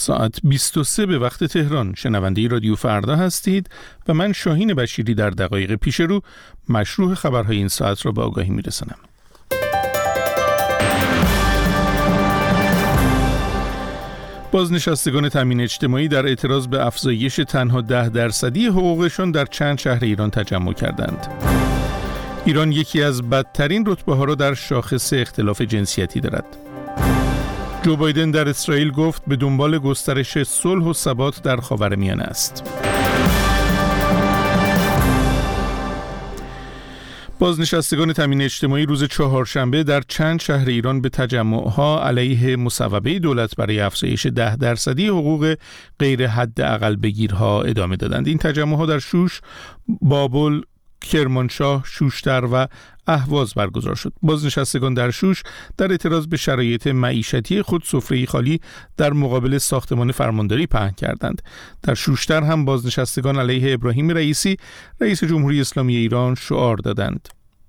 ساعت 23 به وقت تهران. شنونده رادیو فردا هستید و من شاهین بشیری در دقایق پیش رو مشروع خبرهای این ساعت را به آگاهی میرسانم. بازنشستگان تامین اجتماعی در اعتراض به افزایش تنها 10% حقوقشان در چند شهر ایران تجمع کردند. ایران یکی از بدترین رتبه‌ها را در شاخص اختلاف جنسیتی دارد. جو بایدن در اسرائیل گفت به دنبال گسترش صلح و ثبات در خاورمیانه است. بازنشستگان تامین اجتماعی روز چهارشنبه در چند شهر ایران به تجمع‌ها علیه مصوبه دولت برای افزایش 10% حقوق غیر حداقل بگیرها ادامه دادند. این تجمع‌ها در شوش، بابل، کرمانشاه، شوشتر و اهواز برگزار شد. بازنشستگان در شوش در اعتراض به شرایط معیشتی خود سفره خالی در مقابل ساختمان فرمانداری پهن کردند. در شوشتر هم بازنشستگان علیه ابراهیم رئیسی، رئیس جمهوری اسلامی ایران، شعار دادند.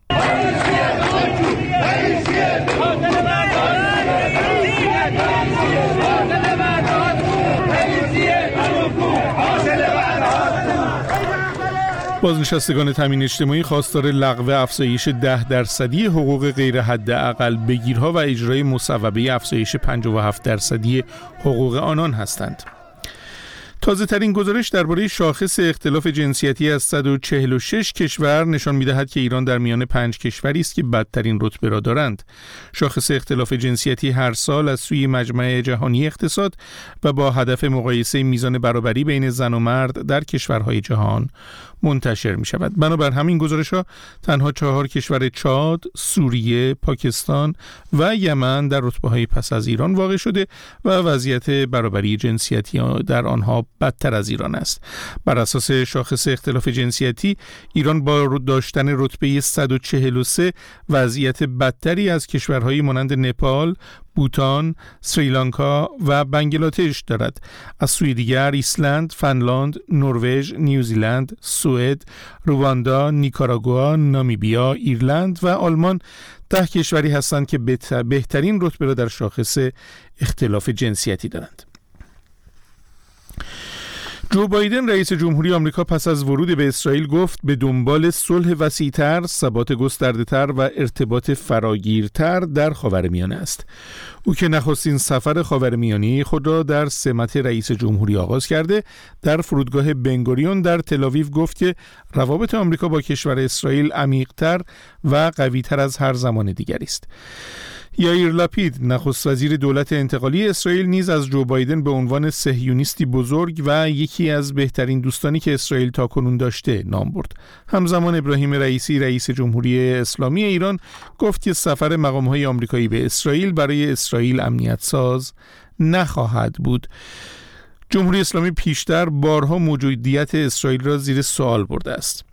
بازنشستگان تامین اجتماعی خواستار لغو افزایش 10% حقوق غیر حداقل بگیرها و اجرای مصوبه افزایش 57% حقوق آنان هستند. تازه ترین گزارش درباره شاخص اختلاف جنسیتی از 146 کشور نشان می‌دهد که ایران در میان 5 کشوری است که بدترین رتبه را دارند. شاخص اختلاف جنسیتی هر سال از سوی مجمع جهانی اقتصاد و با هدف مقایسه میزان برابری بین زن و مرد در کشورهای جهان منتشر می شود. بنابر همین گزارش‌ها تنها 4 کشور چاد، سوریه، پاکستان و یمن در رتبه‌های پس از ایران واقع شده و وضعیت برابری جنسیتی در آنها بدتر از ایران است. بر اساس شاخص اختلاف جنسیتی ایران با داشتن رتبه 143 وضعیت بدتری از کشورهای مانند نپال، بوتان، سریلانکا و بنگلادش دارد. از سوی دیگر ایسلند، فنلاند، نروژ، نیوزیلند، سوئد، رواندا، نیکاراگوآ، نامیبیا، ایرلند و آلمان 10 کشوری هستند که بهترین رتبه را در شاخص اختلاف جنسیتی دارند. جو بایدن رئیس جمهوری آمریکا پس از ورود به اسرائیل گفت به دنبال صلح وسیع‌تر، ثبات گسترده‌تر و ارتباط فراگیرتر در خاورمیانه است. او که نخستین سفر خاورمیانه خود را در سمت رئیس جمهوری آغاز کرده، در فرودگاه بنگوریون در تل‌آویو گفت که روابط آمریکا با کشور اسرائیل عمیق‌تر و قوی‌تر از هر زمان دیگری است. یائیر لاپید نخست وزیر دولت انتقالی اسرائیل نیز از جو بایدن به عنوان صهیونیستی بزرگ و یکی از بهترین دوستانی که اسرائیل تاکنون داشته نام برد. همزمان ابراهیم رئیسی رئیس جمهوری اسلامی ایران گفت که سفر مقام‌های آمریکایی به اسرائیل برای اسرائیل امنیت ساز نخواهد بود. جمهوری اسلامی پیشتر بارها موجودیت اسرائیل را زیر سوال برده است.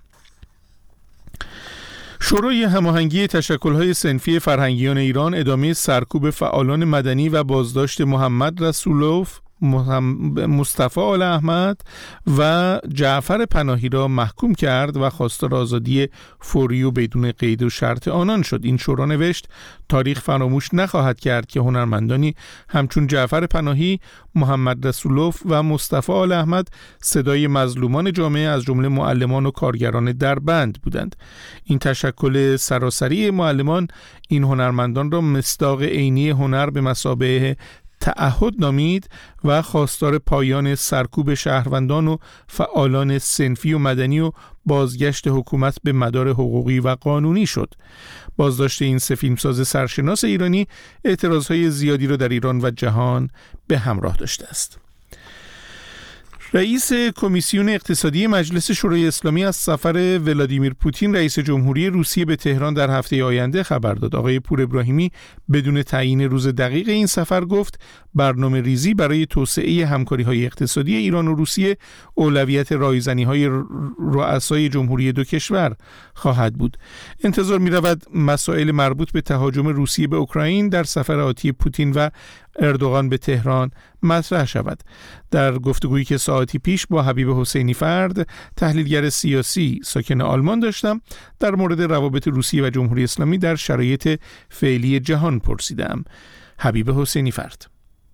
شورای هماهنگی تشکل‌های صنفی فرهنگیان ایران ادامه سرکوب فعالان مدنی و بازداشت محمد رسولوف، مصطفی آل احمد و جعفر پناهی را محکوم کرد و خواستار آزادی فوری و بدون قید و شرط آنان شد. این شورا نوشت تاریخ فراموش نخواهد کرد که هنرمندانی همچون جعفر پناهی، محمد رسولوف و مصطفی آل احمد صدای مظلومان جامعه از جمله معلمان و کارگران دربند بودند. این تشکل سراسری معلمان این هنرمندان را مصداق عینی هنر به مثابه تعهد نامید و خواستار پایان سرکوب شهروندان و فعالان صنفی و مدنی و بازگشت حکومت به مدار حقوقی و قانونی شد. بازداشت این سه فیلمساز سرشناس ایرانی اعتراضهای زیادی را در ایران و جهان به همراه داشته است. رئیس کمیسیون اقتصادی مجلس شورای اسلامی از سفر ولادیمیر پوتین رئیس جمهوری روسیه به تهران در هفته آینده خبر داد. آقای پور ابراهیمی بدون تعیین روز دقیق این سفر گفت برنامه ریزی برای توسعه همکاری‌های اقتصادی ایران و روسیه اولویت رایزنی‌های رؤسای جمهوری دو کشور خواهد بود. انتظار می‌رود مسائل مربوط به تهاجم روسیه به اوکراین در سفر آتی پوتین و اردوغان به تهران مطرح شود. در گفتگویی که ساعتی پیش با حبیب حسینی فرد، تحلیلگر سیاسی ساکن آلمان داشتم، در مورد روابط روسیه و جمهوری اسلامی در شرایط فعلی جهان پرسیدم. حبیب حسینی فرد: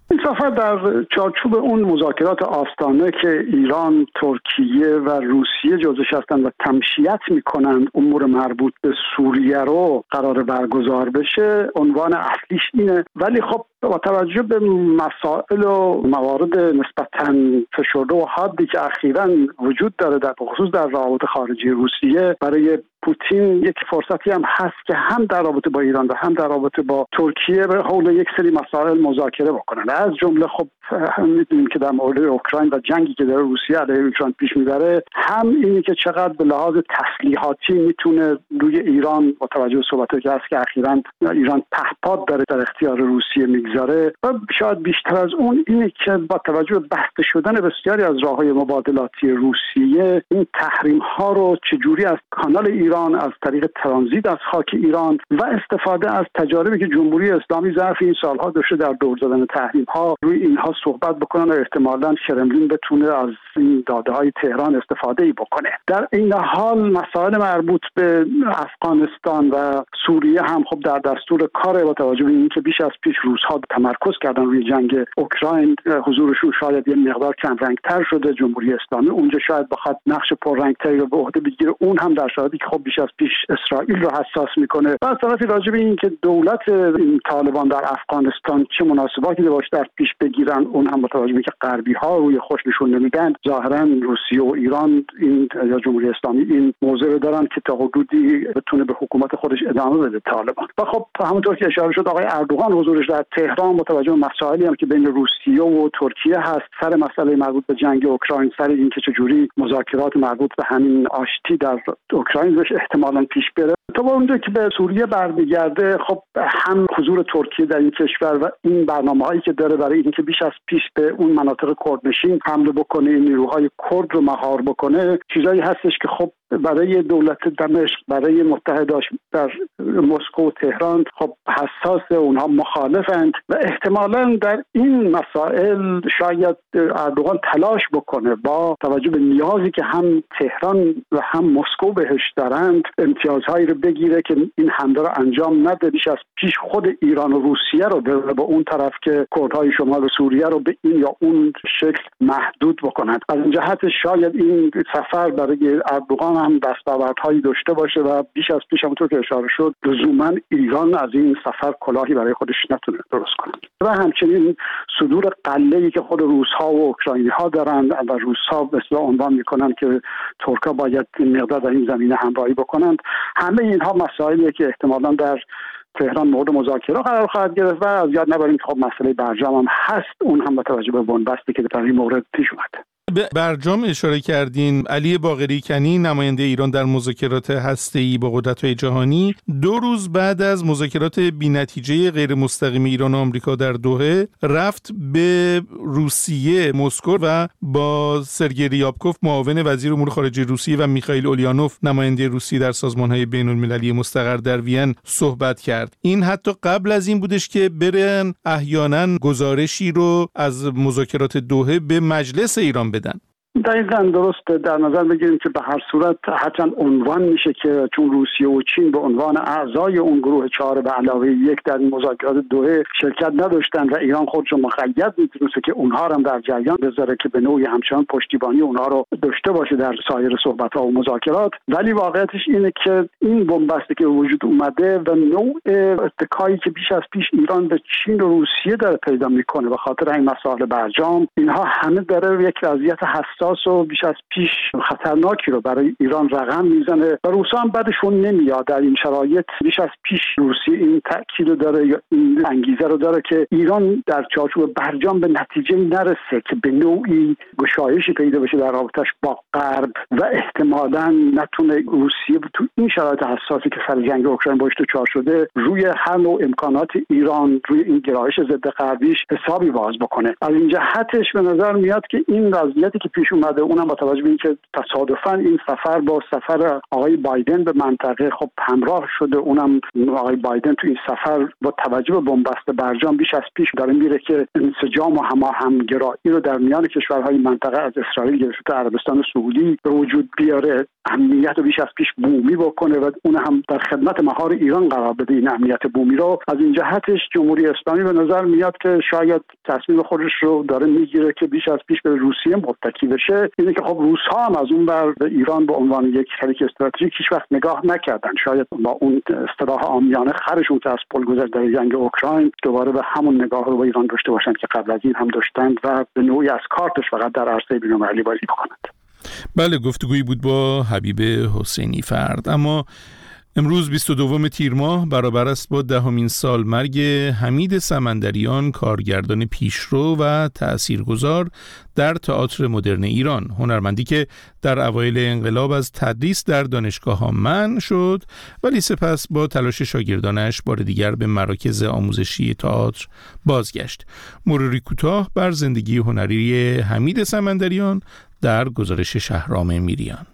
این سفر در چارچوب اون مذاکرات آستانه که ایران، ترکیه و روسیه جزوش هستند و تمشیت میکنند امور مربوط به سوریه رو قرار برگزار بشه، عنوان اصلیش اینه. ولی خب با توجه به مسائل و موارد نسبتاً فشرده و حادی که اخیراً وجود داره در خصوص در روابط خارجی روسیه، برای پوتین یک فرصتی هم هست که هم در رابطه با ایران و هم در رابطه با ترکیه به حول یک سری مسائل مذاکره بکنن. از جمله خب هم می‌دونیم که در مورد اوکراین و جنگی که در روسیه علیه اوکراین پیش میبره، هم اینی که چقدر به لحاظ تسلیحاتی میتونه روی ایران با توجه به صحبتایی که هست که اخیراً ایران پهپاد داره در اختیار روسیه میگذاره، و شاید بیشتر از اون اینه که با توجه به بسته شدن بسیاری از راههای مبادلاتی روسیه، این تحریم ها رو چجوری از کانال ایران، از طریق ترانزیت از خاک ایران و استفاده از تجاربی که جمهوری اسلامی ظرف این سالها داشته در دور زدن تحریم ها روی اینها صحبت بکنن و احتمالاً کرملین بتونه از این داده های تهران استفاده ای بکنه. در این حال مسائل مربوط به افغانستان و سوریه هم خب در دستور کار، با توجه به اینکه بیش از پیش روزها تمرکز کردن روی جنگ اوکراین، حضورشون شاید یه مقدار کم رنگتر شده. جمهوری اسلامی اونجا شاید بخواد نقش پررنگتری رو به عهده بگیره، اون هم در شرایطی که خب بیش از پیش اسرائیل رو حساس میکنه. و از طرفی راجع به این که دولت این طالبان در افغانستان چه مناسباتی باشه در پیش بگیرن، اون هم با توجه به اینکه غربی ها روی خوش نشون نمیدن، ظاهرا روسیه و ایران این یا جمهوری اسلامی این موضوع رو دارن که تا حدودی بتونه به حکومت خودش ادامه بده طالبان. و خب همونطور که اشاره شد، آقای اردوغان حضورش در تهران با توجه به مسائلی هم که بین روسیه و ترکیه هست، سر مسئله مربوط به جنگ اوکراین، سر اینکه چجوری مذاکرات مربوط به همین آشتی در اوکراین بشه احتمالاً پیش بره. تا اونجا که به سوریه برمیگرده، خب هم حضور ترکیه در این کشور و این برنامه‌هایی که داره برای اینکه بیش از پیش به اون مناطق کردنشین حمله بکنه، نیروهای کرد رو مهار بکنه، چیزایی هستش که خب برای دولت دمشق، برای متحداش در مسکو و تهران خب حساس، اونها مخالفند و احتمالاً در این مسائل شاید اردوغان تلاش بکنه با توجه به نیازی که هم تهران و هم مسکو بهش دارند، امتیازهایی رو بگیره که این حمله رو انجام نده، بیش از پیش خود ایران و روسیه رو به اون طرف که کردهای شمال سوریه رو به این یا اون شکل محدود بکنند. از این جهت شاید این سفر برای اردوغان هم دستاوردهایی داشته باشه و بیش از پیش همونطور که اشاره شد لزوما ایران از این سفر کلاهی برای خودش نتونه درست کنه. و همچنین صدور قله‌ای که خود روس‌ها و اوکراینی‌ها دارند و روس‌ها به اصطلاح عنوان می‌کنند که ترک‌ها باید این مقدار در این زمینه همراهی بکنند، همه اینها مسائلیه که احتمالاً در تهران مورد مذاکره قرار خواهد گرفت. و از یاد نبریم که خب مسئله برجام هم هست، اون هم با توجه به بنبستی که در این مورد پیش اومده. به برجام اشاره کردین. علی باقری کنی، نماینده ایران در مذاکرات هسته‌ای با قدرت‌های جهانی، 2 روز بعد از مذاکرات بی‌نتیجه غیر مستقیم ایران و آمریکا در دوحه، رفت به روسیه، مسکو و با سرگئی ریابکوف، معاون وزیر امور خارجه روسیه، و میخائیل اولیانوف، نماینده روسیه در سازمان‌های بین‌المللی مستقر در وین، صحبت کرد. این حتی قبل از این بودش که برن احیانا گزارشی رو از مذاکرات دوحه به مجلس ایران بدن. دقیقاً درست در نظر بگیریم که به هر صورت حتما عنوان میشه که چون روسیه و چین به عنوان اعضای اون گروه 4 به علاوه 1 در این مذاکرات دوحه شرکت نداشتن و ایران خودش رو مقید می‌دونسته که اونها هم در جریان بذاره که به نوعی همچنان پشتیبانی اونها رو داشته باشه در سایر صحبت‌ها و مذاکرات. ولی واقعیتش اینه که این بنبستی که وجود اومده و نوع اتکایی که بیش از پیش ایران به چین و روسیه داره پیدا میکنه به خاطر این مسائل برجام، اینها همه داره یک وضعیت حساس و بیش از پیش خطرناکی رو برای ایران رقم میزنه و روسا هم بعدشون نمیاد. در این شرایط بیش از پیش روسیه این تأکید داره یا این انگیزه رو داره که ایران در چارچوب برجام به نتیجه نرسه که به نوعی گشایشی پیدا بشه در رابطش با غرب و احتمالاً نتونه روسیه تو این شرایط حساسی که سر جنگ اوکراین باش دچار شده روی هر نوع امکانات ایران، روی این گرایش ضد غربیش حسابی باز بکنه. از این جهتش به نظر میاد که این وضعیتی که پیش اومده، اونم با توجه به اینکه تصادفاً این سفر با سفر آقای بایدن به منطقه خب همراه شده. اونم آقای بایدن تو این سفر با توجه به بنبست برجام بیش از پیش داره میره که انسجام و هماهنگرایی رو در میان کشورهای منطقه از اسرائیل گرفته تا عربستان سعودی به وجود بیاره، امنیت رو بیش از پیش بومی بکنه و اون هم در خدمت مهار ایران قرار بده. این امنیت بومی رو از این جهتش جمهوری اسلامی به نظر میاد که شاید تصمیم خودش رو داره میگیره که بیش از پیش به روسیه متکی بشه. اینه که خب روس‌ها هم از اون بر به ایران به عنوان یک شریک استراتژیک هیچ وقت نگاه نکردن. شاید با اون اصطلاح عامیانه خرشون که از پل گذشت در جنگ اوکراین دوباره به همون نگاه رو به ایران داشته باشند که قبل از این هم داشتند و به نوعی از کارتش فقط در عرصه بین‌المللی بازی بکنند. بله، گفتگویی بود با حبیب حسینی فرد. اما امروز 22 تیر ماه برابر است با 10مین سالمرگ حمید سمندریان، کارگردان پیشرو و تأثیرگذار در تئاتر مدرن ایران. هنرمندی که در اوایل انقلاب از تدریس در دانشگاه‌ها منع شد، ولی سپس با تلاش شاگردانش بار دیگر به مراکز آموزشی تئاتر بازگشت. مروری کوتاه بر زندگی هنری حمید سمندریان در گزارش شهرام میریان.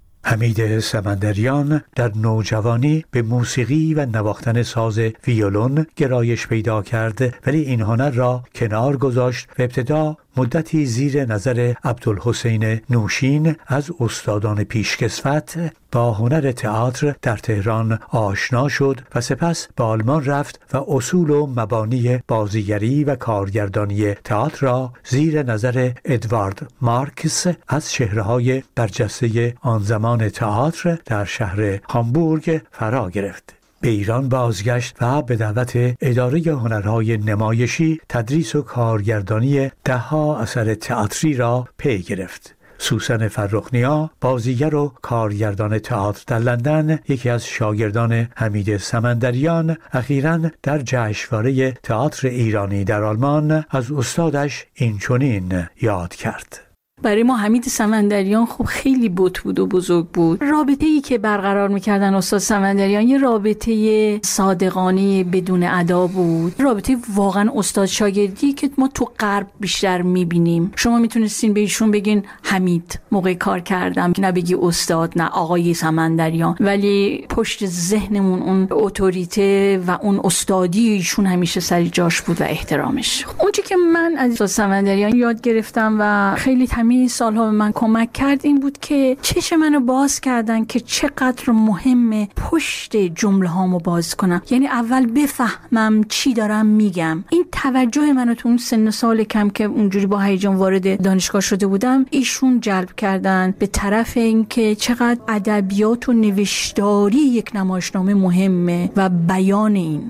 حمید سمندریان در نوجوانی به موسیقی و نواختن ساز ویولون گرایش پیدا کرد، ولی این هنر را کنار گذاشت و ابتدا مدتی زیر نظر عبدالحسین نوشین از استادان پیشکسوت با هنر تئاتر در تهران آشنا شد و سپس به آلمان رفت و اصول و مبانی بازیگری و کارگردانی تئاتر را زیر نظر ادوارد مارکس از چهره‌های برجسته آن زمان تئاتر در شهر هامبورگ فرا گرفت. به ایران بازگشت و به دعوت اداره هنرهای نمایشی تدریس و کارگردانی 10 اثر تئاتری را پی گرفت. سوسن فرخنیا، بازیگر و کارگردان تئاتر در لندن، یکی از شاگردان حمید سمندریان، اخیراً در جشنواره تئاتر ایرانی در آلمان از استادش اینچنین یاد کرد. برای ما حمید سمندریان خب خیلی بت بود و بزرگ بود. رابطه‌ای که برقرار می‌کردن استاد سمندریان یه رابطه صادقانه بدون ادا بود، رابطه واقعا استاد شاگردی که ما تو غرب بیشتر می‌بینیم. شما میتونستین به ایشون بگین حمید موقع کار کردم، نه بگی استاد، نه آقای سمندریان، ولی پشت ذهنمون اون اتوریته و اون استادی ایشون همیشه سر جاش بود و احترامش. اونچه که من از استاد سمندریان یاد گرفتم و خیلی همین سالها به من کمک کرد این بود که چشم منو باز کردن که چقدر مهمه پشت جمله هامو باز کنم، یعنی اول بفهمم چی دارم میگم. این توجه منو تو اون سن سال کم که اونجوری با هیجان وارد دانشگاه شده بودم ایشون جلب کردن به طرف اینکه چقدر ادبیات و نوشتاری یک نمایشنامه مهمه و بیان این.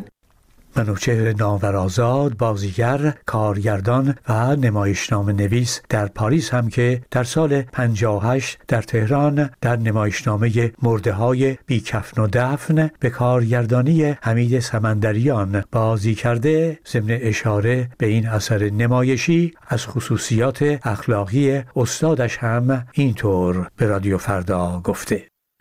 منوچهر ناورآزاد، بازیگر، کارگردان و نمایشنامه نویس در پاریس هم که در سال 58 در تهران در نمایشنامه مرده‌های بی کفن و دفن به کارگردانی حمید سمندریان بازی کرده، ضمن اشاره به این اثر نمایشی از خصوصیات اخلاقی استادش هم اینطور به رادیو فردا گفته.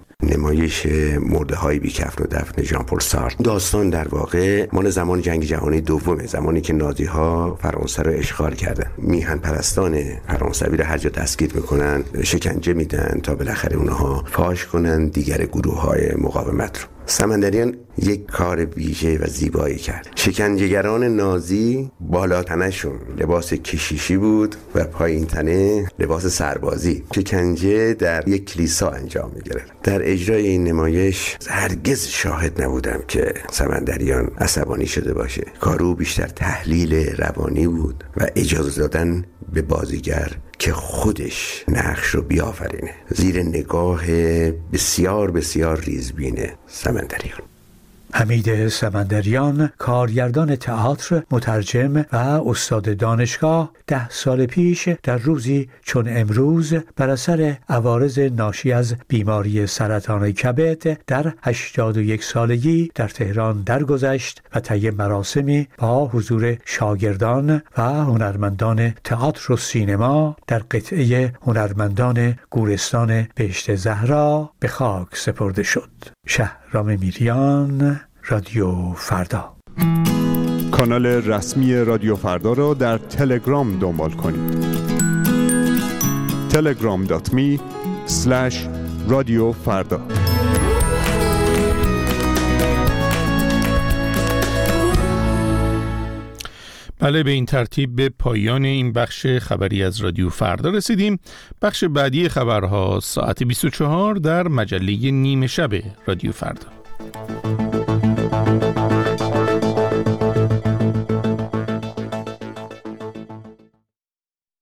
نمایش مرده‌های بی کفن و دفن ژان پل سارتر داستان در واقع مال زمان جنگ جهانی دومه، زمانی که نازی‌ها فرانسه رو اشغال کردن. میهن پرستان فرانسوی رو هر جا دستگیر میکنن، شکنجه میدن تا بالاخره اونها فاش کنن دیگر گروه‌های مقاومت رو. سمندریان یک کار ویژه و زیبایی کرد. شکنجهگران نازی بالا تنشون لباس کشیشی بود و پایین تنه لباس سربازی. شکنجه در یک کلیسا انجام می‌گرفت. در اجرای این نمایش هرگز شاهد نبودم که سمندریان عصبانی شده باشه. کارو بیشتر تحلیل روانی بود و اجازه دادن به بازیگر که خودش نقش رو بیافرینه زیر نگاه بسیار بسیار ریزبین سمندریان. حمید سمندریان، کارگردان تئاتر، مترجم و استاد دانشگاه، 10 سال پیش در روزی چون امروز بر اثر عوارض ناشی از بیماری سرطان کبد در 81 سالگی در تهران درگذشت و طی مراسمی با حضور شاگردان و هنرمندان تئاتر و سینما در قطعه هنرمندان گورستان بهشت زهرا به خاک سپرده شد. شهرام میریان، رادیو فردا. کانال رسمی رادیو فردا را در تلگرام دنبال کنید. telegram.me/رادیوفردا. بله، به این ترتیب به پایان این بخش خبری از رادیو فردا رسیدیم. بخش بعدی خبرها ساعت 24 در مجله نیمه شب رادیو فردا.